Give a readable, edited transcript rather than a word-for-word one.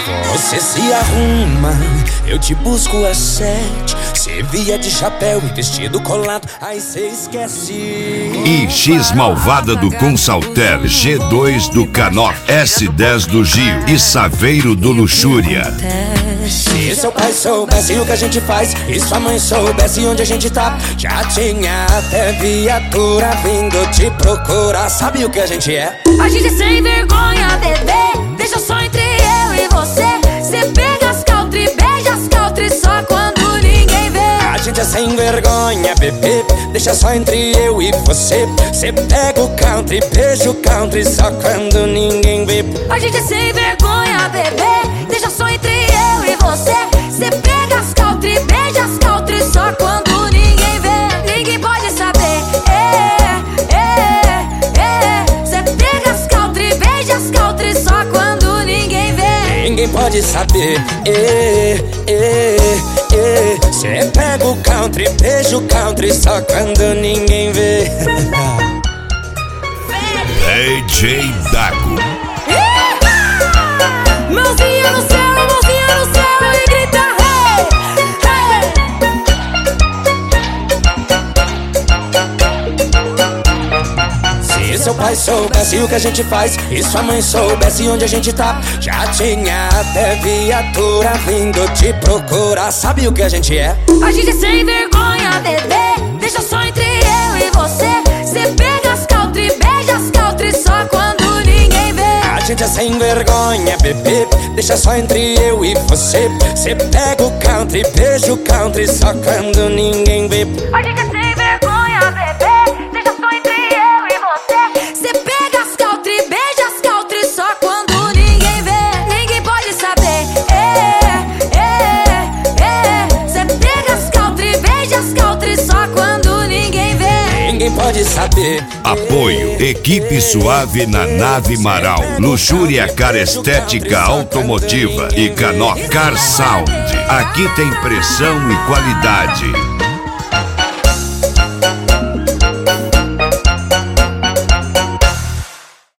Você se arruma, eu te busco às 7. Cê via de chapéu e vestido colado, aí cê esquece. E X Malvada do Consalter, G2 do Canó, S10 do Gio e Saveiro do Luxúria. Se seu pai soubesse o que a gente faz e sua mãe soubesse onde a gente tá, já tinha até viatura vindo te procurar. Sabe o que a gente é? A gente é sem vergonha, bebê. Deixa só entre eu e você. Cê pega as country, beija as country só quando ninguém vê. A gente é sem vergonha, bebê. Deixa só entre eu e você. Cê pega o country, beija o country só quando ninguém vê. A gente é sem vergonha, bebê. Deixa só entre eu e você. Cê pega as country, beija as country só quando ninguém vê. Ninguém pode saber. Cê pega as country, beija as country só quando ninguém vê. Ninguém pode saber. Cê pega o country, beija o country só quando ninguém vê. DJ Dago. Mãozinha no céu e grita hey, hey. Se seu pai soubesse o que a gente faz e sua mãe soubesse onde a gente tá, já tinha até viatura vindo te procurar. Sabe o que a gente é? A gente é sem vergonha, bebê. Deixa só entre eu e você. Cê pega as country, beija as country só quando ninguém vê. A gente é sem vergonha, bebê. Deixa só entre eu e você. Cê pega o country, beija o country só quando ninguém vê. A gente é sem vergonha, bebê. Deixa só entre eu e você. Cê pega as country, beija as country só quando ninguém vê. Ninguém pode saber. Cê pega as country, beija as country só quando ninguém vê. Ninguém pode saber. Apoio Equipe Suave na Nave Marau, Luxúria Car Estética Automotiva e Canó Car Sound. Aqui tem pressão e qualidade.